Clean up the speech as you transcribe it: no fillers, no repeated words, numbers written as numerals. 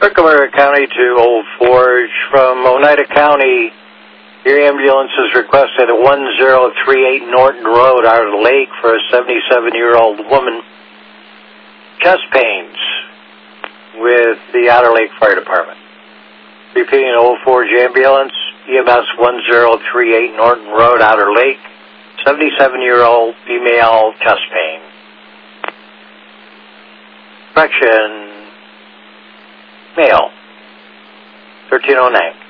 Tucumcari County to Old Forge. From Oneida County, your ambulance is requested at 1038 Norton Road, Outer Lake, for a 77-year-old woman. Chest pains with the Outer Lake Fire Department. Repeating, Old Forge ambulance, EMS 1038 Norton Road, Outer Lake, 77-year-old female, chest pain. Correction, male, 1309.